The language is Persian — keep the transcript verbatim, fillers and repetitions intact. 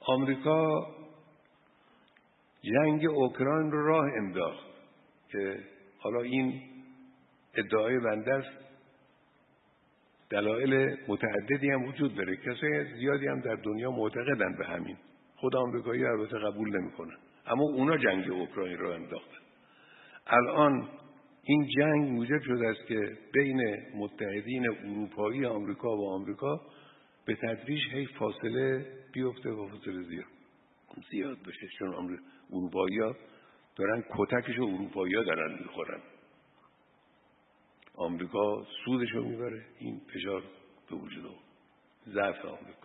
آمریکا جنگ اوکراین رو راه انداخت که حالا این ادعای بنده است، دلایل متعددی هم وجود داره، کسای زیادی هم در دنیا معتقدن به همین، خود آمریکایی البته قبول نمیکنن، اما اونا جنگ اوکراین رو انداختن. الان این جنگ موجب شده است که بین متحدین اروپایی آمریکا و آمریکا به تدریج هی فاصله بیفته و فاصله زیاد زیاد بشه، چون اروپایی‌ها دارن کتکشو اروپایی‌ها دارن میخورن، آمریکا سودشو میبره، این فشار به وجود آمد، ضعف آمریکا.